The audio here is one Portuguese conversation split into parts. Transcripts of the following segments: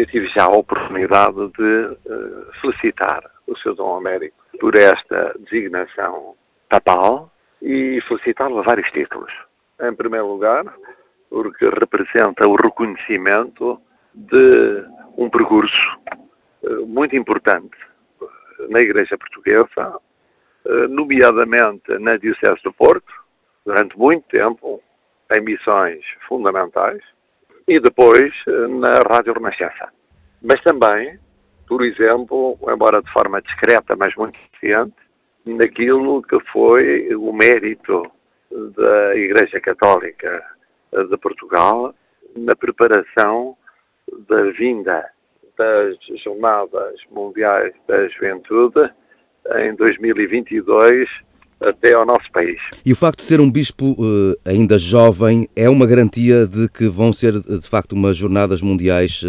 Eu tive já a oportunidade de felicitar o Sr. Dom Américo por esta designação papal e felicitá-lo a vários títulos. Em primeiro lugar, porque representa o reconhecimento de um percurso muito importante na Igreja Portuguesa, nomeadamente na Diocese do Porto, durante muito tempo, em missões fundamentais, e depois na Rádio Renascença. Mas também, por exemplo, embora de forma discreta, mas muito eficiente, naquilo que foi o mérito da Igreja Católica de Portugal na preparação da vinda das Jornadas Mundiais da Juventude em 2022 até ao nosso país. E o facto de ser um bispo ainda jovem é uma garantia de que vão ser, de facto, umas jornadas mundiais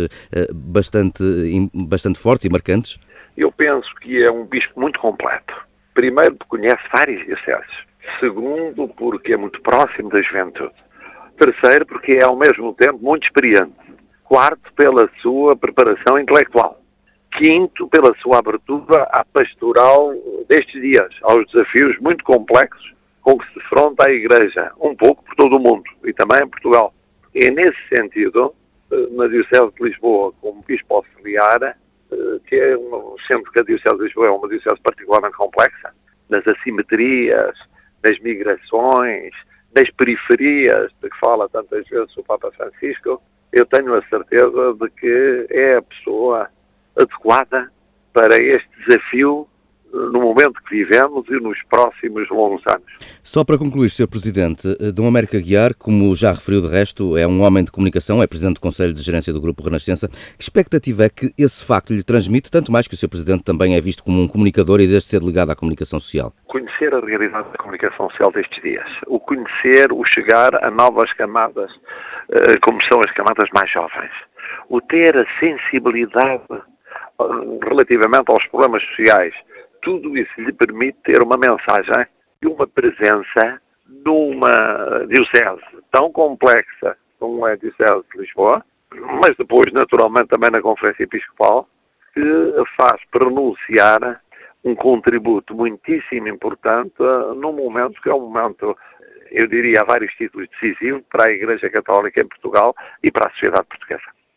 bastante fortes e marcantes? Eu penso que é um bispo muito completo. Primeiro, porque conhece várias dioceses. Segundo, porque é muito próximo da juventude. Terceiro, porque é ao mesmo tempo muito experiente. Quarto, pela sua preparação intelectual. Quinto, pela sua abertura à pastoral destes dias, aos desafios muito complexos com que se defronta a Igreja, um pouco por todo o mundo e também em Portugal. E nesse sentido, na Diocese de Lisboa, como Bispo Auxiliar, que é sendo que a Diocese de Lisboa é uma diocese particularmente complexa, nas assimetrias, nas migrações, nas periferias, de que fala tantas vezes o Papa Francisco, eu tenho a certeza de que é a pessoa adequada para este desafio no momento que vivemos e nos próximos longos anos. Só para concluir, Sr. Presidente, Dom Américo Aguiar, como já referiu de resto, é um homem de comunicação, é Presidente do Conselho de Gerência do Grupo Renascença. Que expectativa é que esse facto lhe transmite, tanto mais que o Sr. Presidente também é visto como um comunicador e desde ser ligado à comunicação social? Conhecer a realidade da comunicação social destes dias, o conhecer, o chegar a novas camadas, como são as camadas mais jovens, o ter a sensibilidade relativamente aos problemas sociais, tudo isso lhe permite ter uma mensagem e uma presença numa diocese tão complexa como é a Diocese de Lisboa, mas depois, naturalmente, também na Conferência Episcopal, que faz pronunciar um contributo muitíssimo importante num momento que é um momento, eu diria, a vários títulos decisivo para a Igreja Católica em Portugal e para a sociedade portuguesa.